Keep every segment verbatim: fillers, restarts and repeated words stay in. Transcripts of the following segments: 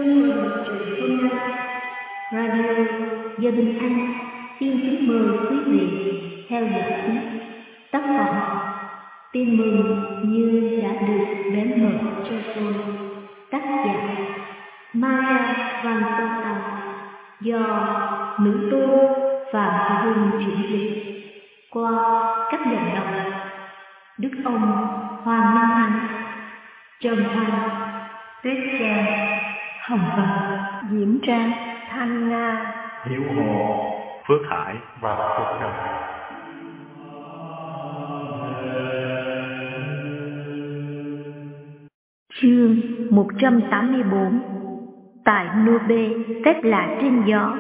Xuân mừng truyện hôm nay, Radio Gia Bình An xin kính mời quý vị theo dõi tiếp tác phẩm Tin mừng như đã được bén mở cho tôi, tác giả Maria Van Tông, do nữ tu Phạm Hùng chuyển dịch qua các giọng đọc Đức ông Hoàng Minh Thành, Trần Thành, Tuyết Trang, Hồng Vân, Diễm Trang, Thanh Nga, Hiếu Hồ, Phước Hải và Phước Trần. Chương một trăm tám mươi bốn. Tại Nô Bê, phép lạ trên gió.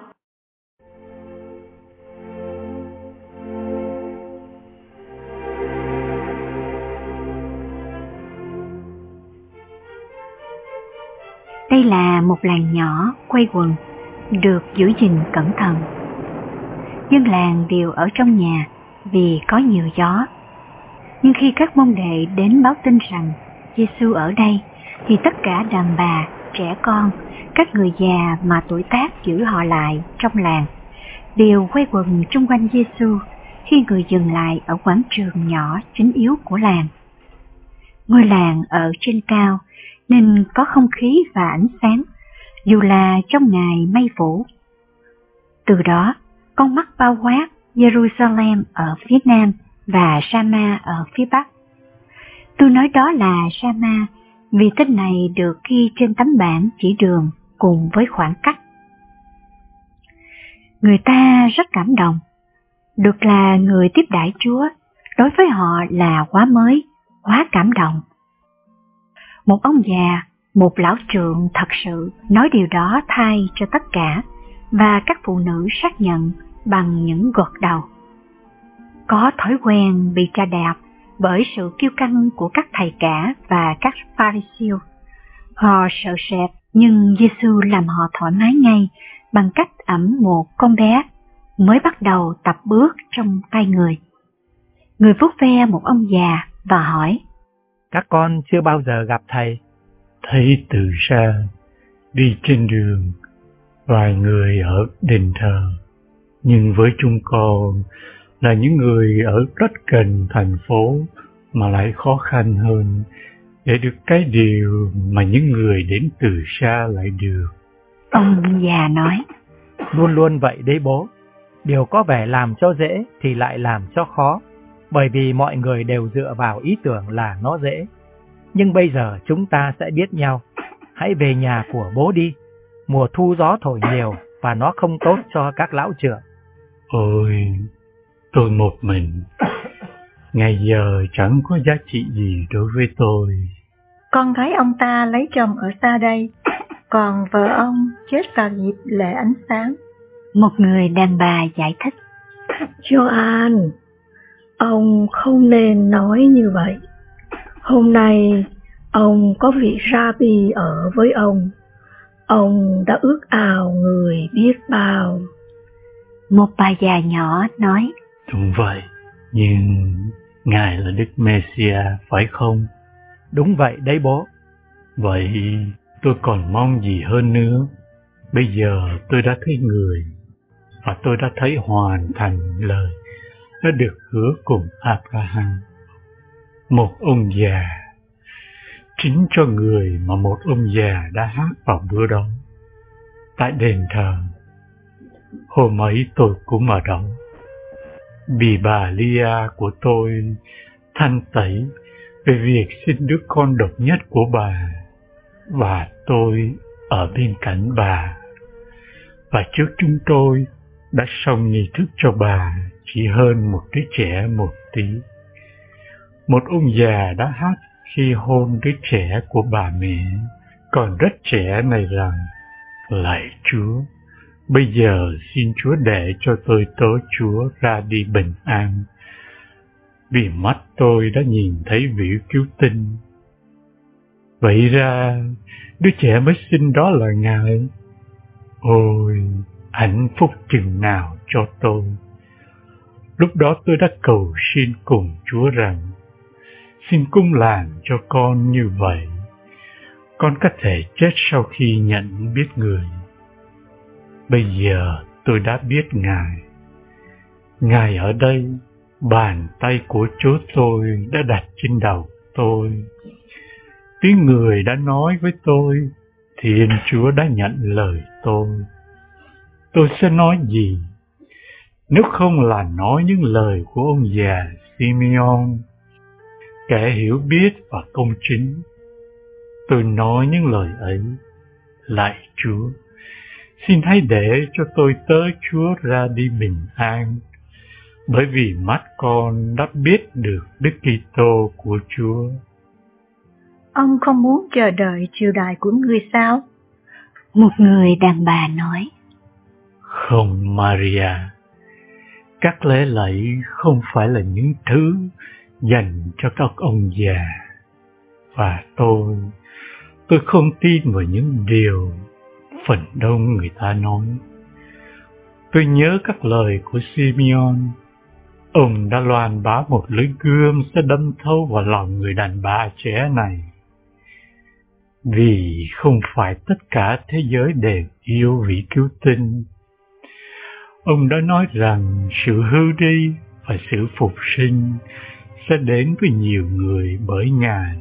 Đây là một làng nhỏ quây quần, được giữ gìn cẩn thận. Dân làng đều ở trong nhà vì có nhiều gió. Nhưng khi các môn đệ đến báo tin rằng Giêsu ở đây, thì tất cả đàn bà, trẻ con, các người già mà tuổi tác giữ họ lại trong làng đều quây quần chung quanh Giêsu khi người dừng lại ở quảng trường nhỏ chính yếu của làng. Ngôi làng ở trên cao nên có không khí và ánh sáng, dù là trong ngày mây phủ. Từ đó, con mắt bao quát Jerusalem ở phía nam và Sa-ma ở phía bắc. Tôi nói đó là Sa-ma vì tên này được ghi trên tấm bảng chỉ đường cùng với khoảng cách. Người ta rất cảm động. Được là người tiếp đãi Chúa, đối với họ là quá mới, quá cảm động. Một ông già, một lão trượng thật sự nói điều đó thay cho tất cả, và các phụ nữ xác nhận bằng những gật đầu. Có thói quen bị trà đạp bởi sự kiêu căng của các thầy cả và các Pha-ri-siêu. Họ sợ sệt, nhưng Giêsu làm họ thoải mái ngay bằng cách ẵm một con bé mới bắt đầu tập bước trong tay người. Người vuốt ve một ông già và hỏi: Các con chưa bao giờ gặp thầy. Thấy từ xa, đi trên đường, vài người ở đền thờ, nhưng với chúng con là những người ở rất gần thành phố mà lại khó khăn hơn để được cái điều mà những người đến từ xa lại được. Ông già nói: Luôn luôn vậy đấy bố. Điều có vẻ làm cho dễ thì lại làm cho khó, bởi vì mọi người đều dựa vào ý tưởng là nó dễ. Nhưng bây giờ chúng ta sẽ biết nhau. Hãy về nhà của bố đi. Mùa thu gió thổi nhiều và nó không tốt cho các lão trưởng. Ôi, tôi một mình. Ngày giờ chẳng có giá trị gì đối với tôi. Con gái ông ta lấy chồng ở xa đây, còn vợ ông chết vào dịp lễ ánh sáng. Một người đàn bà giải thích: Gioan, ông không nên nói như vậy. Hôm nay ông có vị Rabbi ở với ông. Ông đã ước ao người biết bao. Một bà già nhỏ nói: Đúng vậy, nhưng Ngài là Đức Messiah phải không? Đúng vậy đấy bố. Vậy tôi còn mong gì hơn nữa? Bây giờ tôi đã thấy người, và tôi đã thấy hoàn thành lời đã được hứa cùng Abraham. Một ông già, chính cho người mà một ông già đã hát vào bữa đó tại đền thờ. Hôm ấy tôi cũng ở đó. Vì bà Lia của tôi thanh tẩy về việc sinh đứa con độc nhất của bà, và tôi ở bên cạnh bà. Và trước chúng tôi đã xong nghi thức cho bà chỉ hơn một đứa trẻ một tí. Một ông già đã hát khi hôn đứa trẻ của bà mẹ còn rất trẻ này rằng: Lạy Chúa, bây giờ xin Chúa để cho tôi tớ Chúa ra đi bình an, vì mắt tôi đã nhìn thấy vị cứu tinh. Vậy ra, đứa trẻ mới sinh đó là Ngài. Ôi, hạnh phúc chừng nào cho tôi. Lúc đó tôi đã cầu xin cùng Chúa rằng: Xin cung làm cho con như vậy. con có thể chết sau khi nhận biết người. Bây giờ tôi đã biết Ngài. Ngài ở đây, bàn tay của Chúa tôi đã đặt trên đầu tôi. Tiếng người đã nói với tôi, Thiên Chúa đã nhận lời tôi. Tôi sẽ nói gì nếu không là nói những lời của ông già Simeon, kẻ hiểu biết và công chính? Tôi nói những lời ấy, lạy Chúa, xin hãy để cho tôi tới Chúa ra đi bình an, bởi vì mắt con đã biết được Đức Kitô của Chúa. Ông không muốn chờ đợi triều đại của ngươi sao? Một người đàn bà nói. Không, Maria, các lễ lạy không phải là những thứ dành cho các ông già. Và tôi, tôi không tin vào những điều phần đông người ta nói. Tôi nhớ các lời của Simeon. Ông đã loan báo một lưỡi gươm sẽ đâm thấu vào lòng người đàn bà trẻ này. Vì không phải tất cả thế giới đều yêu vị cứu tinh. Ông đã nói rằng sự hư đi và sự phục sinh sẽ đến với nhiều người bởi Ngài.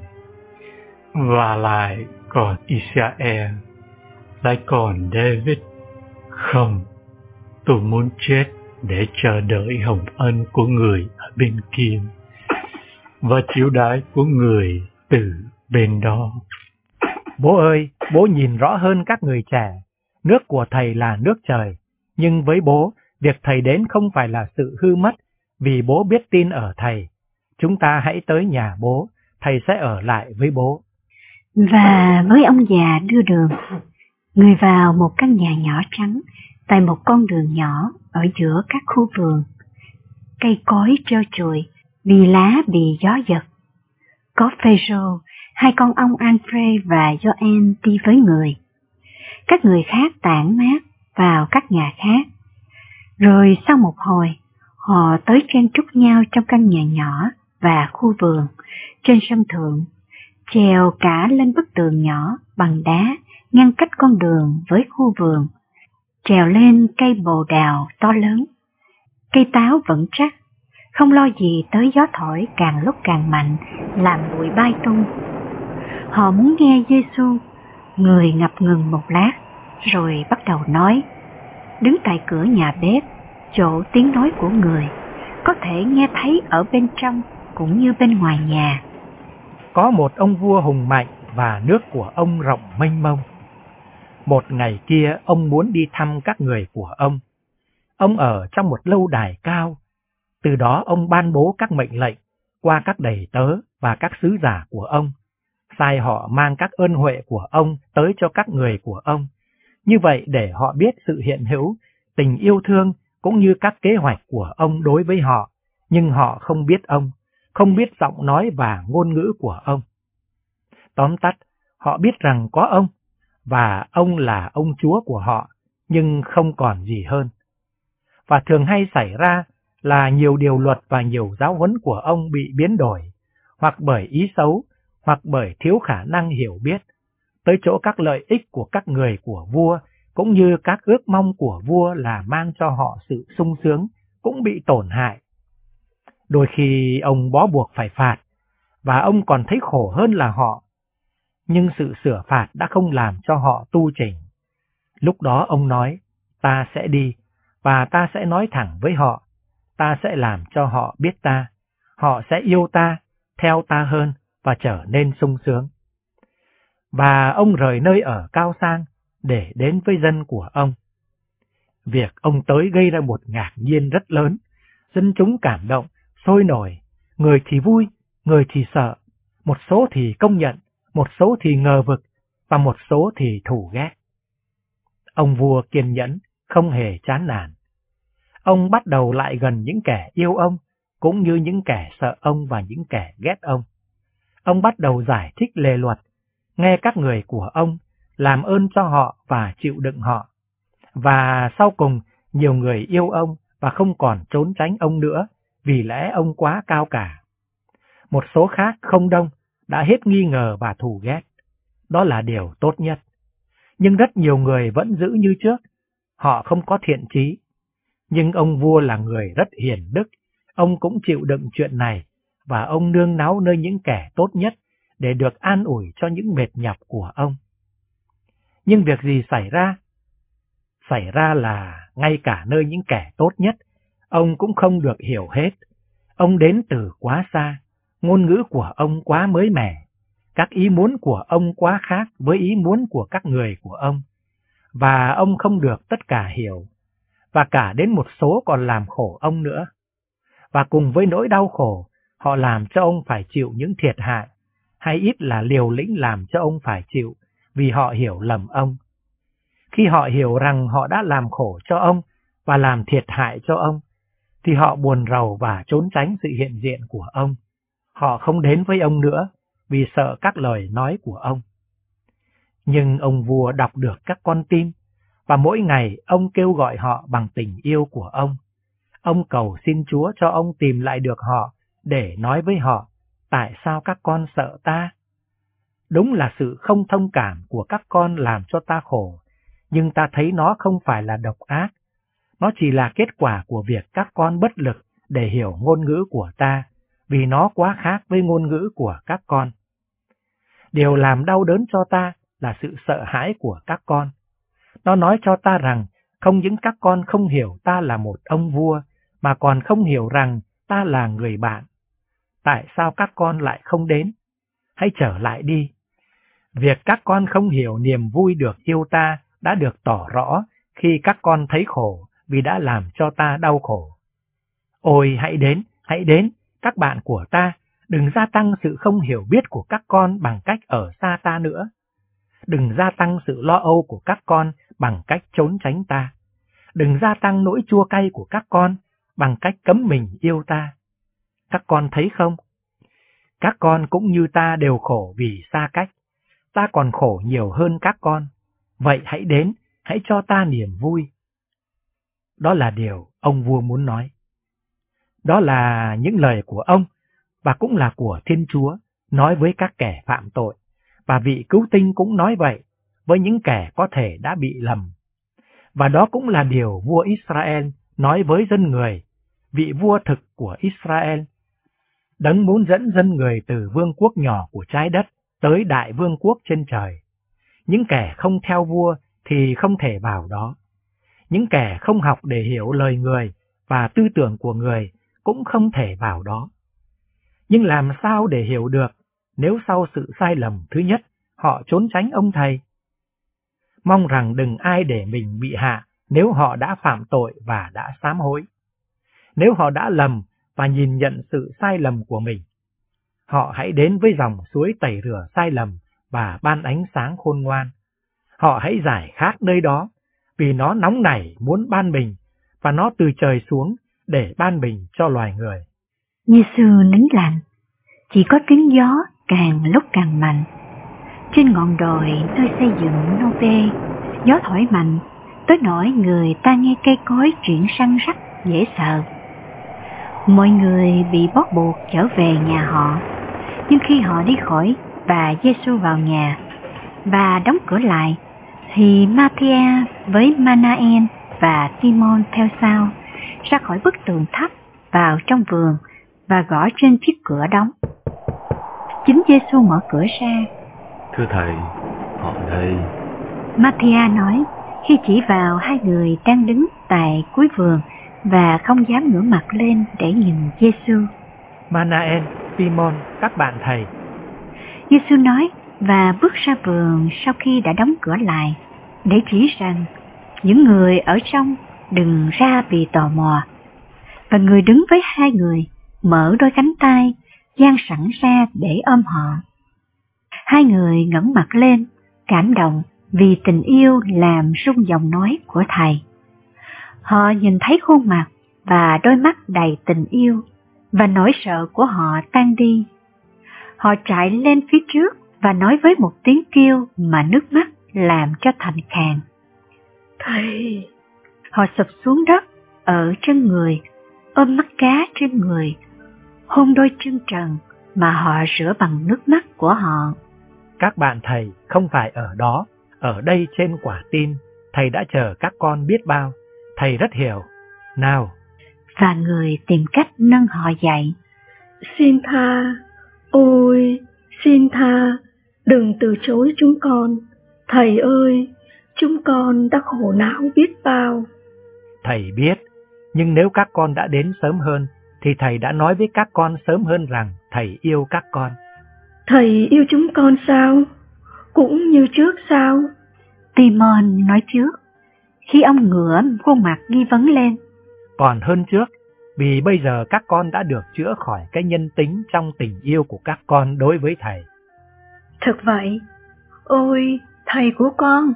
Và lại còn Israel, lại còn David. Không, tôi muốn chết để chờ đợi hồng ân của người ở bên kia và chiếu đái của người từ bên đó. Bố ơi, bố nhìn rõ hơn các người trẻ. Nước của thầy là nước trời. Nhưng với bố, việc thầy đến không phải là sự hư mất, vì bố biết tin ở thầy. Chúng ta hãy tới nhà bố, thầy sẽ ở lại với bố. Và với ông già đưa đường, người vào một căn nhà nhỏ trắng, tại một con đường nhỏ ở giữa các khu vườn. Cây cối trơ trụi, vì lá bị gió giật. Có Phêrô, hai con ông Andre và Gioan đi với người. Các người khác tản mát vào các nhà khác. Rồi sau một hồi, họ tới chen chúc nhau trong căn nhà nhỏ và khu vườn, trên sân thượng, trèo cả lên bức tường nhỏ bằng đá ngăn cách con đường với khu vườn, trèo lên cây bồ đào to lớn. Cây táo vẫn chắc, không lo gì tới gió thổi càng lúc càng mạnh, làm bụi bay tung. Họ muốn nghe Giêsu. Người ngập ngừng một lát, rồi bắt đầu nói. Đứng tại cửa nhà bếp, chỗ tiếng nói của người, có thể nghe thấy ở bên trong cũng như bên ngoài nhà. Có một ông vua hùng mạnh và nước của ông rộng mênh mông. Một ngày kia ông muốn đi thăm các người của ông. Ông ở trong một lâu đài cao. Từ đó ông ban bố các mệnh lệnh qua các đầy tớ và các sứ giả của ông, sai họ mang các ơn huệ của ông tới cho các người của ông. Như vậy để họ biết sự hiện hữu, tình yêu thương cũng như các kế hoạch của ông đối với họ, nhưng họ không biết ông, không biết giọng nói và ngôn ngữ của ông. Tóm tắt, họ biết rằng có ông, và ông là ông Chúa của họ, nhưng không còn gì hơn. Và thường hay xảy ra là nhiều điều luật và nhiều giáo huấn của ông bị biến đổi, hoặc bởi ý xấu, hoặc bởi thiếu khả năng hiểu biết, tới chỗ các lợi ích của các người của vua, cũng như các ước mong của vua là mang cho họ sự sung sướng, cũng bị tổn hại. Đôi khi ông bó buộc phải phạt, và ông còn thấy khổ hơn là họ, nhưng sự sửa phạt đã không làm cho họ tu chỉnh. Lúc đó ông nói, ta sẽ đi, và ta sẽ nói thẳng với họ, ta sẽ làm cho họ biết ta, họ sẽ yêu ta, theo ta hơn, và trở nên sung sướng. Và ông rời nơi ở cao sang, để đến với dân của ông. Việc ông tới gây ra một ngạc nhiên rất lớn, dân chúng cảm động, sôi nổi, người thì vui, người thì sợ, một số thì công nhận, một số thì ngờ vực, và một số thì thù ghét. Ông vua kiên nhẫn, không hề chán nản. Ông bắt đầu lại gần những kẻ yêu ông, cũng như những kẻ sợ ông và những kẻ ghét ông. Ông bắt đầu giải thích lề luật, nghe các người của ông, làm ơn cho họ và chịu đựng họ. Và sau cùng, nhiều người yêu ông và không còn trốn tránh ông nữa, vì lẽ ông quá cao cả. Một số khác không đông, đã hết nghi ngờ và thù ghét. Đó là điều tốt nhất. Nhưng rất nhiều người vẫn giữ như trước, họ không có thiện chí. Nhưng ông vua là người rất hiền đức, ông cũng chịu đựng chuyện này, và ông nương náu nơi những kẻ tốt nhất để được an ủi cho những mệt nhọc của ông. Nhưng việc gì xảy ra? Xảy ra là ngay cả nơi những kẻ tốt nhất, ông cũng không được hiểu hết. Ông đến từ quá xa, ngôn ngữ của ông quá mới mẻ, các ý muốn của ông quá khác với ý muốn của các người của ông, và ông không được tất cả hiểu, và cả đến một số còn làm khổ ông nữa. Và cùng với nỗi đau khổ, họ làm cho ông phải chịu những thiệt hại, hay ít là liều lĩnh làm cho ông phải chịu, vì họ hiểu lầm ông. Khi họ hiểu rằng họ đã làm khổ cho ông và làm thiệt hại cho ông, thì họ buồn rầu và trốn tránh sự hiện diện của ông. Họ không đến với ông nữa vì sợ các lời nói của ông. Nhưng ông vua đọc được các con tim, và mỗi ngày ông kêu gọi họ bằng tình yêu của ông. Ông cầu xin Chúa cho ông tìm lại được họ để nói với họ, tại sao các con sợ ta? Đúng là sự không thông cảm của các con làm cho ta khổ, nhưng ta thấy nó không phải là độc ác. Nó chỉ là kết quả của việc các con bất lực để hiểu ngôn ngữ của ta, vì nó quá khác với ngôn ngữ của các con. Điều làm đau đớn cho ta là sự sợ hãi của các con. Nó nói cho ta rằng không những các con không hiểu ta là một ông vua, mà còn không hiểu rằng ta là người bạn. Tại sao các con lại không đến? Hãy trở lại đi. Việc các con không hiểu niềm vui được yêu ta đã được tỏ rõ khi các con thấy khổ vì đã làm cho ta đau khổ. Ôi hãy đến, hãy đến, các bạn của ta, đừng gia tăng sự không hiểu biết của các con bằng cách ở xa ta nữa. Đừng gia tăng sự lo âu của các con bằng cách trốn tránh ta. Đừng gia tăng nỗi chua cay của các con bằng cách cấm mình yêu ta. Các con thấy không? Các con cũng như ta đều khổ vì xa cách. Ta còn khổ nhiều hơn các con. Vậy hãy đến, hãy cho ta niềm vui. Đó là điều ông vua muốn nói. Đó là những lời của ông, và cũng là của Thiên Chúa, nói với các kẻ phạm tội. Và vị cứu tinh cũng nói vậy với những kẻ có thể đã bị lầm. Và đó cũng là điều vua Israel nói với dân người, vị vua thực của Israel. Đấng muốn dẫn dân người từ vương quốc nhỏ của trái đất tới đại vương quốc trên trời. Những kẻ không theo vua thì không thể vào đó. Những kẻ không học để hiểu lời người và tư tưởng của người cũng không thể vào đó. Nhưng làm sao để hiểu được nếu sau sự sai lầm thứ nhất họ trốn tránh ông thầy? Mong rằng đừng ai để mình bị hạ nếu họ đã phạm tội và đã sám hối. Nếu họ đã lầm và nhìn nhận sự sai lầm của mình, họ hãy đến với dòng suối tẩy rửa sai lầm và ban ánh sáng khôn ngoan. Họ hãy giải khát nơi đó, vì nó nóng nảy muốn ban bình, và nó từ trời xuống để ban bình cho loài người. Giê-xu nín lặng, chỉ có tiếng gió càng lúc càng mạnh. Trên ngọn đồi nơi xây dựng Nô-vê, gió thổi mạnh, tới nỗi người ta nghe cây cối chuyển săn rắc dễ sợ. Mọi người bị bó buộc trở về nhà họ, nhưng khi họ đi khỏi và Giê-xu vào nhà và đóng cửa lại, thì Ma-thi-a với Ma-na-en và Ti-môn theo sau ra khỏi bức tường thấp vào trong vườn và gõ trên chiếc cửa đóng. Chính Giê-xu mở cửa ra. Thưa thầy, họ đây. Ma-thi-a nói khi chỉ vào hai người đang đứng tại cuối vườn và không dám ngửa mặt lên để nhìn Giê-xu. Ma-na-en, Ti-môn, các bạn thầy. Giê-xu nói và bước ra vườn sau khi đã đóng cửa lại, để chỉ rằng những người ở trong đừng ra vì tò mò. Và người đứng với hai người mở đôi cánh tay dang sẵn ra để ôm họ. Hai người ngẩng mặt lên, cảm động vì tình yêu làm rung giọng nói của thầy. Họ nhìn thấy khuôn mặt và đôi mắt đầy tình yêu, và nỗi sợ của họ tan đi. Họ chạy lên phía trước và nói với một tiếng kêu mà nước mắt làm cho thành khàn. Thầy! Họ sụp xuống đất ở chân người, ôm mắt cá trên người, hôn đôi chân trần mà họ rửa bằng nước mắt của họ. Các bạn thầy không phải ở đó, ở đây trên quả tim, thầy đã chờ các con biết bao, thầy rất hiểu. Nào! Và người tìm cách nâng họ dậy. Xin tha, ôi, xin tha, đừng từ chối chúng con. Thầy ơi, chúng con đã khổ não biết bao. Thầy biết, nhưng nếu các con đã đến sớm hơn, thì thầy đã nói với các con sớm hơn rằng thầy yêu các con. Thầy yêu chúng con sao? Cũng như trước sao? Timon nói trước, khi ông ngửa khuôn mặt nghi vấn lên. Còn hơn trước, vì bây giờ các con đã được chữa khỏi cái nhân tính trong tình yêu của các con đối với thầy. Thật vậy, ôi, thầy của con.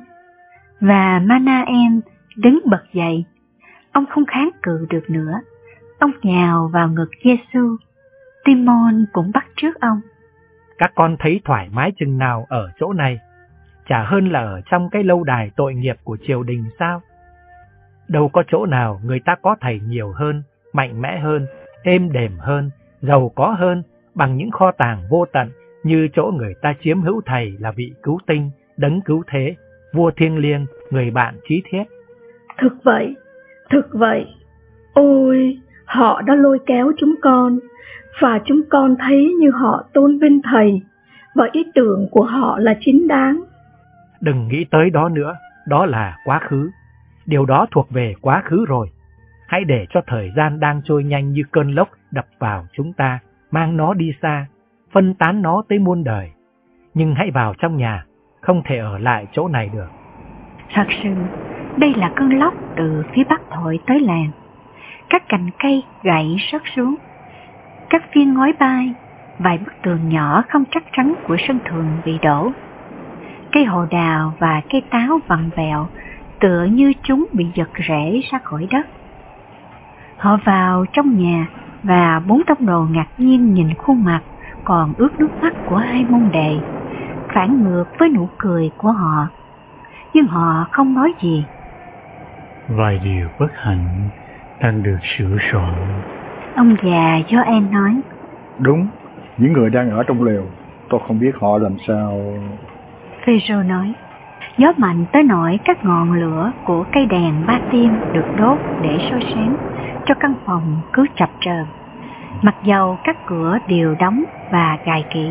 Và Manaen đứng bật dậy, ông không kháng cự được nữa, ông nhào vào ngực Giêsu. Timon cũng bắt trước ông. Các con thấy thoải mái chừng nào ở chỗ này, chả hơn là ở trong cái lâu đài tội nghiệp của triều đình sao? Đâu có chỗ nào người ta có thầy nhiều hơn, mạnh mẽ hơn, êm đềm hơn, giàu có hơn, bằng những kho tàng vô tận như chỗ người ta chiếm hữu thầy là vị cứu tinh, đấng cứu thế, vua thiêng liêng, người bạn chí thiết. Thực vậy, thực vậy. Ôi, họ đã lôi kéo chúng con, và chúng con thấy như họ tôn vinh thầy, và ý tưởng của họ là chính đáng. Đừng nghĩ tới đó nữa, đó là quá khứ. Điều đó thuộc về quá khứ rồi. Hãy để cho thời gian đang trôi nhanh như cơn lốc đập vào chúng ta, mang nó đi xa, phân tán nó tới muôn đời. Nhưng hãy vào trong nhà, không thể ở lại chỗ này được. Thật sự, đây là cơn lốc từ phía bắc thổi tới làng. Các cành cây gãy rớt xuống, các viên ngói bay, vài bức tường nhỏ không chắc chắn của sân thượng bị đổ. Cây hồ đào và cây táo vặn vẹo, tựa như chúng bị giật rễ ra khỏi đất. Họ vào trong nhà và bốn tông đồ ngạc nhiên nhìn khuôn mặt còn ướt nước mắt của hai môn đệ, phản ngược với nụ cười của họ. Nhưng họ không nói gì. Vài điều bất hạnh đang được sửa soạn. Ông già Gioan nói. Đúng, những người đang ở trong lều, tôi không biết họ làm sao. Phêrô nói. Gió mạnh tới nỗi các ngọn lửa của cây đèn ba tim được đốt để soi sáng cho căn phòng cứ chập chờn, mặc dầu các cửa đều đóng và gài kỹ.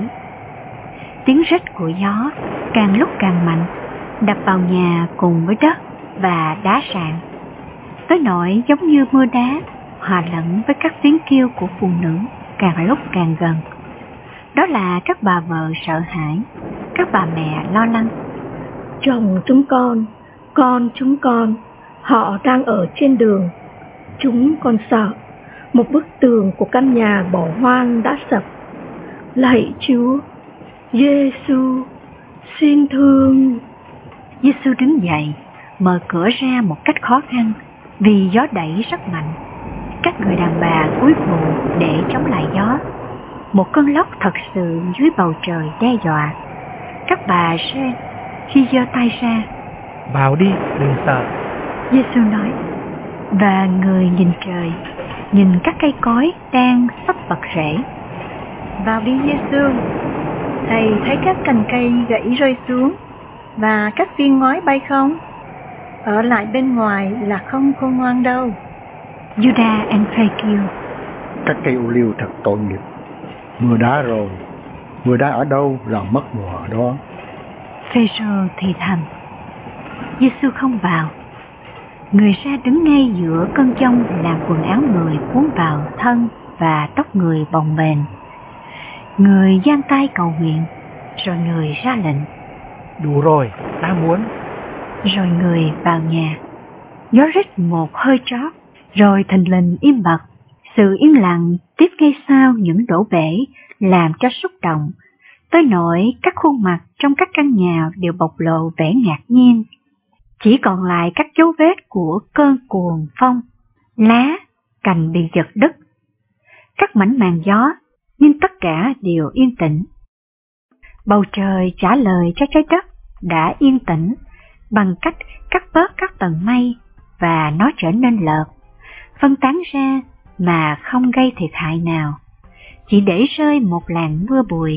Tiếng rít của gió càng lúc càng mạnh, đập vào nhà cùng với đất và đá sạn, tới nỗi giống như mưa đá hòa lẫn với các tiếng kêu của phụ nữ càng lúc càng gần. Đó là các bà vợ sợ hãi, các bà mẹ lo lắng. Chồng chúng con, con chúng con, họ đang ở trên đường. Chúng con sợ, một bức tường của căn nhà bỏ hoang đã sập. Lạy Chúa, Giêsu, xin thương. Giêsu đứng dậy, mở cửa ra một cách khó khăn vì gió đẩy rất mạnh. Các người đàn bà cúi phụ để chống lại gió. Một cơn lốc thật sự dưới bầu trời đe dọa. Các bà rên khi giơ tay ra. Vào đi, đừng sợ. Giêsu nói. Và người nhìn trời, nhìn các cây cối đang sắp bật rễ. Vào đi Giêsu. Thầy thấy các cành cây gãy rơi xuống và các viên ngói bay không? Ở lại bên ngoài là không khôn ngoan đâu. Judas Andrê kêu. Các cây ô liu thật tội nghiệp. Mưa đá rồi. Mưa đá ở đâu là mất mùa ở đó. Phêrô thì thầm. Giêsu không vào. Người ra đứng ngay giữa cơn giông làm quần áo người cuốn vào thân và tóc người bồng bềnh. Người giang tay cầu nguyện, rồi người ra lệnh. Đủ rồi, ta muốn. Rồi người vào nhà. Gió rít một hơi trót, rồi thình lình im bặt. Sự yên lặng tiếp ngay sau những đổ bể làm cho xúc động, tới nỗi các khuôn mặt trong các căn nhà đều bộc lộ vẻ ngạc nhiên. Chỉ còn lại các dấu vết của cơn cuồng phong, lá, cành bị giật đứt, các mảnh màn gió, nhưng tất cả đều yên tĩnh. Bầu trời trả lời cho trái đất đã yên tĩnh bằng cách cắt bớt các tầng mây và nó trở nên lợt, phân tán ra mà không gây thiệt hại nào, chỉ để rơi một làn mưa bụi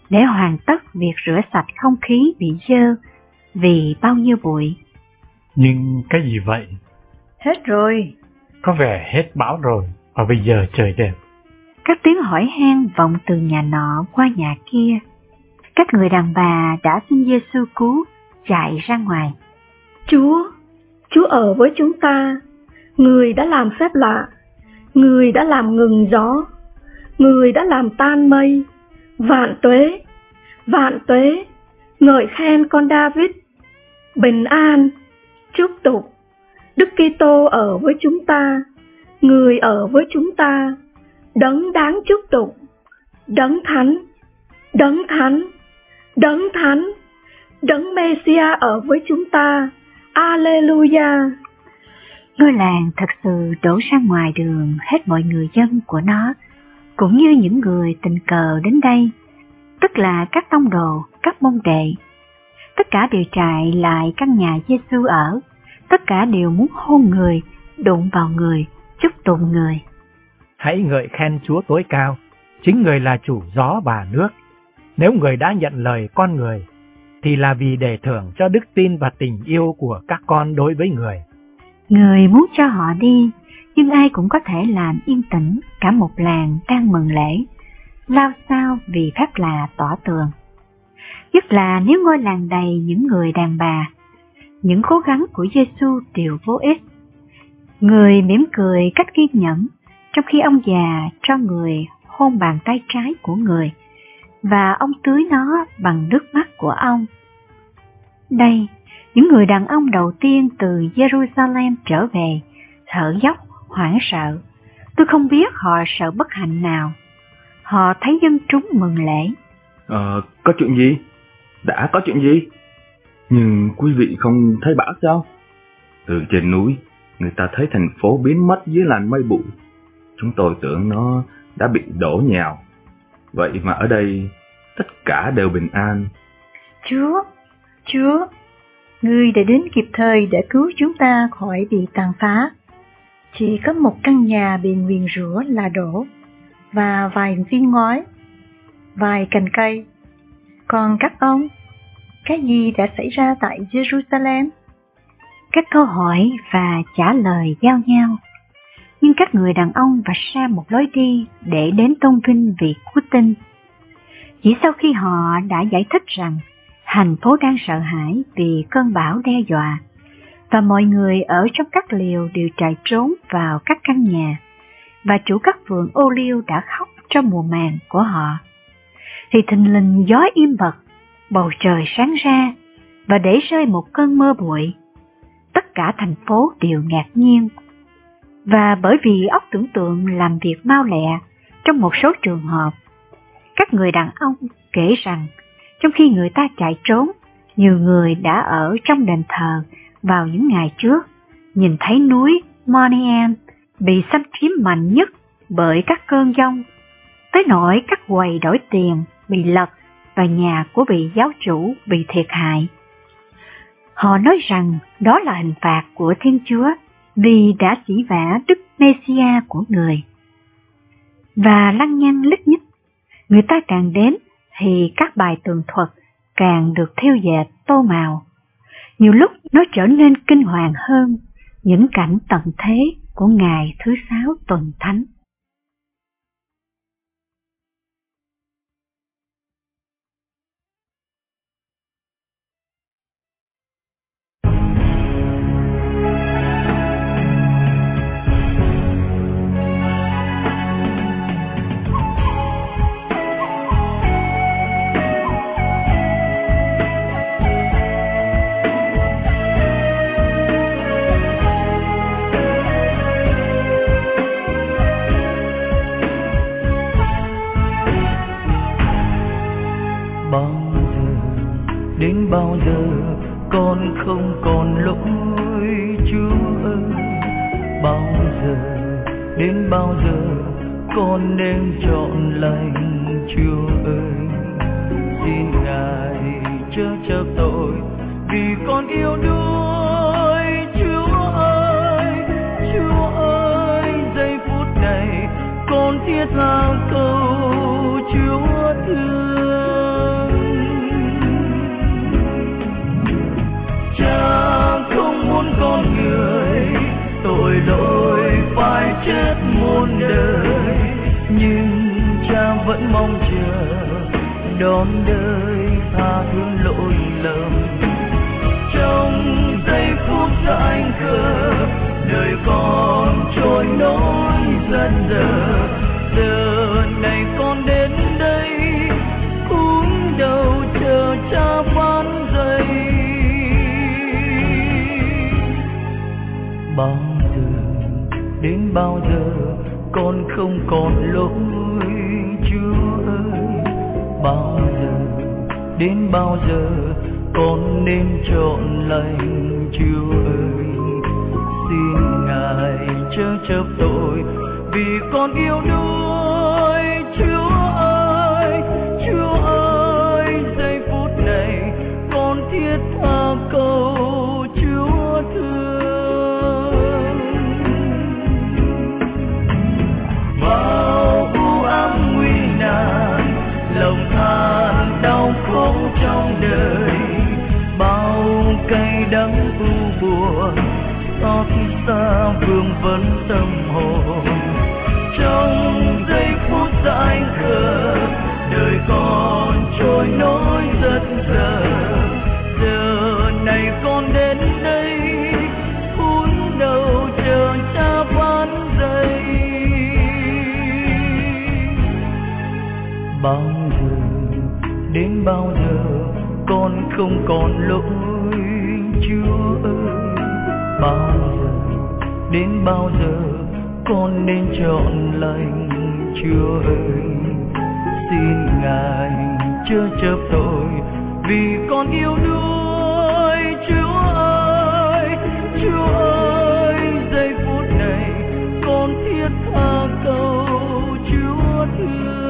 để hoàn tất việc rửa sạch không khí bị dơ vì bao nhiêu bụi. Nhưng cái gì vậy? Hết rồi. Có vẻ hết bão rồi, và bây giờ trời đẹp. Các tiếng hỏi han vọng từ nhà nọ qua nhà kia. Các người đàn bà đã xin Giê-xu cứu chạy ra ngoài. Chúa, Chúa ở với chúng ta. Người đã làm phép lạ. Người đã làm ngừng gió. Người đã làm tan mây. Vạn tuế, vạn tuế, ngợi khen con David. Bình an, chúc tụng. Đức Kitô ở với chúng ta. Người ở với chúng ta. Đấng đáng chúc tụng. Đấng thánh, đấng thánh, đấng thánh, đấng Mê-si-a ở với chúng ta. Alleluia. Ngôi làng thật sự đổ ra ngoài đường hết mọi người dân của nó, cũng như những người tình cờ đến đây, tức là các tông đồ, các môn đệ. Tất cả đều chạy lại căn nhà Giê-xu ở, tất cả đều muốn hôn người, đụng vào người, chúc tụng người. Hãy ngợi khen Chúa tối cao, chính người là chủ gió và nước. Nếu người đã nhận lời con người, thì là vì để thưởng cho đức tin và tình yêu của các con đối với người. Người muốn cho họ đi, nhưng ai cũng có thể làm yên tĩnh cả một làng đang mừng lễ, lao xao vì phép lạ tỏ tường. Nhất là nếu ngôi làng đầy những người đàn bà, những cố gắng của Giê-xu đều vô ích. Người mỉm cười cách kiên nhẫn, trong khi ông già cho người hôn bàn tay trái của người, và ông tưới nó bằng nước mắt của ông. Đây, những người đàn ông đầu tiên từ Jerusalem trở về, thở dốc, hoảng sợ. Tôi không biết họ sợ bất hạnh nào. Họ thấy dân chúng mừng lễ. Ờ, có chuyện gì? Đã có chuyện gì? Nhưng quý vị không thấy bão sao? Từ trên núi, người ta thấy thành phố biến mất dưới làn mây bụi. Chúng tôi tưởng nó đã bị đổ nhào. Vậy mà ở đây, tất cả đều bình an. Chúa, Chúa, Ngươi đã đến kịp thời để cứu chúng ta khỏi bị tàn phá. Chỉ có một căn nhà bị nguyền rủa là đổ, và vài viên ngói, vài cành cây. Còn các ông, cái gì đã xảy ra tại Jerusalem? Các câu hỏi và trả lời giao nhau. Nhưng các người đàn ông vạch ra một lối đi để đến tôn vinh vị cứu tinh. Chỉ sau khi họ đã giải thích rằng thành phố đang sợ hãi vì cơn bão đe dọa, và mọi người ở trong các liều đều chạy trốn vào các căn nhà, và chủ các vườn ô liu đã khóc cho mùa màng của họ, thì thình lình gió im bặt, bầu trời sáng ra, và để rơi một cơn mưa bụi. Tất cả thành phố đều ngạc nhiên, và bởi vì óc tưởng tượng làm việc mau lẹ trong một số trường hợp, các người đàn ông kể rằng trong khi người ta chạy trốn, nhiều người đã ở trong đền thờ vào những ngày trước, nhìn thấy núi Moriah bị xâm chiếm mạnh nhất bởi các cơn giông, tới nỗi các quầy đổi tiền bị lật và nhà của vị giáo chủ bị thiệt hại. Họ nói rằng đó là hình phạt của Thiên Chúa vì đã sỉ vả Đức Mê-si-a của người. Và lăng nhăng lít nhít, người ta càng đến thì các bài tường thuật càng được thêu dệt tô màu. Nhiều lúc nó trở nên kinh hoàng hơn những cảnh tận thế của ngày thứ sáu tuần thánh. Đến bao giờ con không còn lỗi Chúa ơi? Bao giờ, đến bao giờ con nên chọn lành Chúa ơi? Xin Ngài chớ chấp tội vì con yêu đuổi Chúa ơi. Chúa ơi, giây phút này con thiết tha cầu Chúa thương. chết muôn đời, nhưng cha vẫn mong chờ đón đời tha thứ lỗi lầm. Trong giây phút dại khờ, đời con trôi nổi dần dần. Giờ này con đến đây cúi đầu chờ cha ván dậy. Bao giờ đến bao giờ con không còn lỗi Chúa ơi? Bao giờ đến bao giờ con nên chọn lành Chúa ơi? Xin Ngài chớ chấp tội vì con yêu đuổi Chúa ơi. Chúa ơi, giây phút này con thiết tha cầu Chúa thương. Bao u ám nguy nan, lòng than đau khổ trong đời, bao cay đắng u buồn xót xa vương vấn tâm hồn. Trong giây phút dại khờ, đời con trôi nổi rất giờ. Giờ này con đến đây cúi đầu chờ cha ván dậy. Bao giờ đến bao giờ con không còn lỗi Chúa ơi? Bao giờ đến bao giờ con nên chọn lành Chúa ơi? Xin Ngài chớ chấp tội vì con yêu đuổi Chúa ơi. Chúa ơi, giây phút này con thiết tha cầu Chúa thương.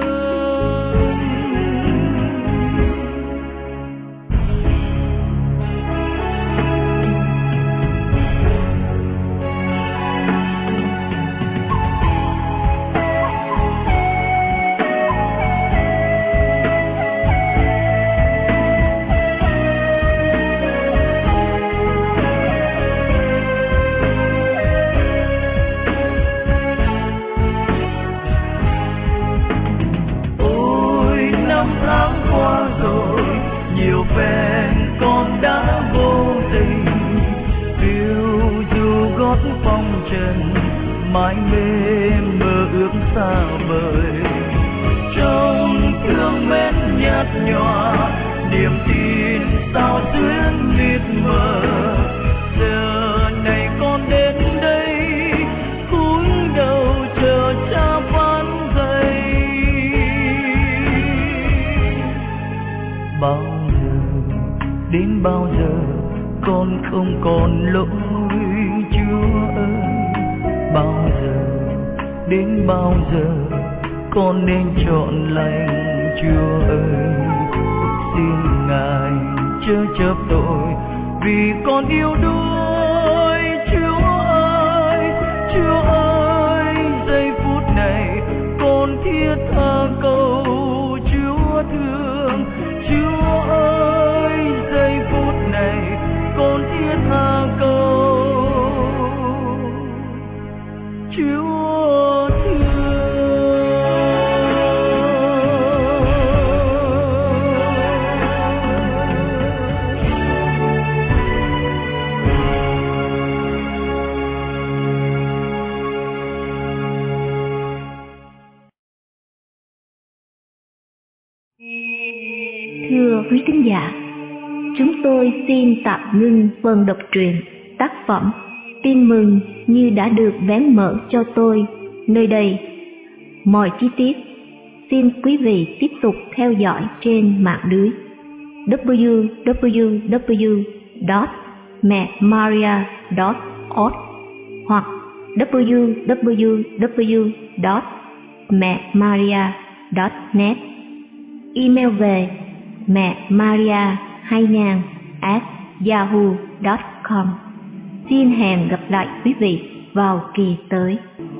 Mãi mê mơ ước xa vời, trong thương mến nhạt nhòa, niềm tin sao xuyên mịt mờ. Giờ này con đến đây cúi đầu chờ cha ván dậy. Bao giờ đến bao giờ con không còn lỗi Chúa ơi? Bao giờ đến bao giờ con nên chọn lành Chúa ơi? Xin Ngài chớ chấp tội vì con yêu đuổi Chúa ơi. Chúa ơi, giây phút này con thiết tha cầu Chúa thương. Chúa ơi, giây phút này con thiết tha cầu Chúa thương. Thưa quý thính giả, chúng tôi xin tạm ngưng phần đọc truyện tác phẩm Tin mừng như đã được vén mở cho tôi nơi đây. Mọi chi tiết xin quý vị tiếp tục theo dõi trên mạng lưới w w w chấm mẹ maria chấm org hoặc w w w chấm mẹ maria chấm net. Email về mẹ maria hai nghìn at yahoo chấm com. Xin hẹn gặp lại quý vị vào kỳ tới.